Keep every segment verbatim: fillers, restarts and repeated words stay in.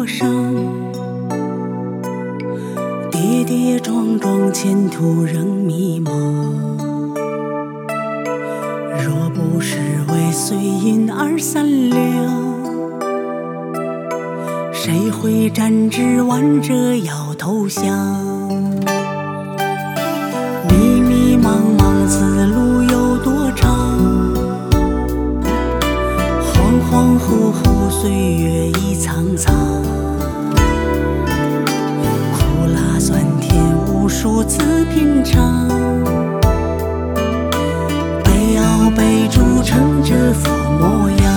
多伤，跌跌撞撞，前途仍迷茫。若不是为碎银而三两，谁会站直弯着腰投降？迷迷茫茫，此路有多长？恍恍惚惚，岁月已苍苍。苦辣酸甜，无数次品尝。被熬被煮成这副模样。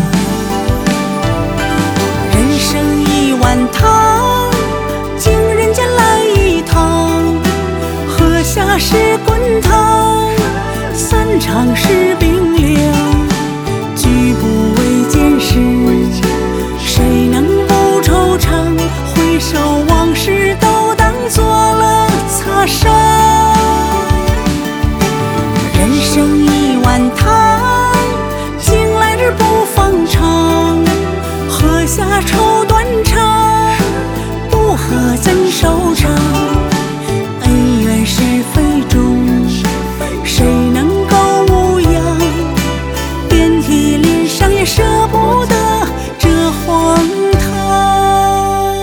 人生一碗汤，经人间来一趟。喝下是滚烫，散场是冰凉。举步维艰时，谁能不惆怅？回首往事都当作了擦伤。人生一碗汤，经来日不放长。喝下愁断肠，不喝怎收场？恩怨是非中，谁能够无恙？遍体鳞伤也舍不得这荒唐。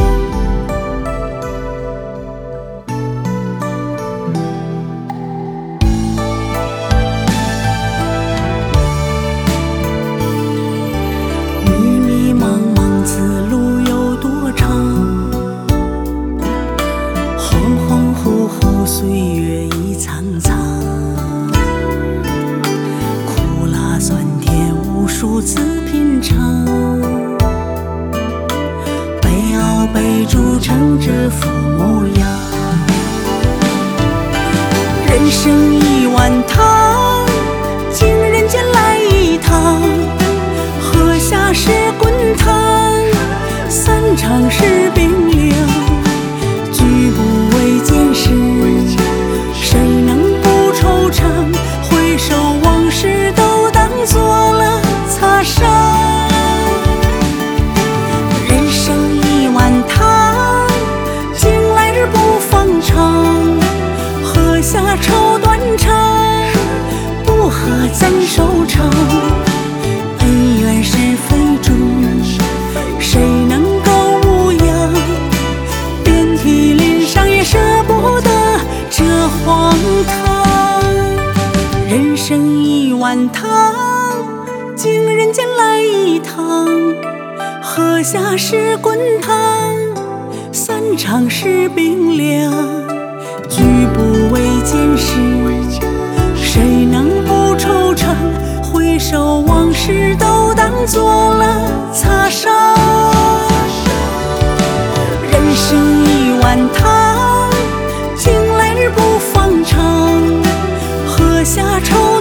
迷迷茫茫，此路有多长？恍恍惚惚，岁月已苍苍。苦辣酸甜，无数次品尝。被熬被煮成这副模样。人生一碗汤，经人间来一趟。喝下是滚烫，散场是冰凉。举步维艰时，谁能不惆怅？回首往事都当作了擦伤。人生一碗汤，经来日不放长。喝下愁断肠，不喝怎收场？恩怨是非中，谁能够无恙？遍体鳞伤也舍不得这荒唐。人生一碗汤，经人间来一趟。喝下是滚烫，散场是冰凉。举步维艰时，谁能不惆怅？回首往事都当作了擦伤。人生一碗汤，经来日不放长。喝下愁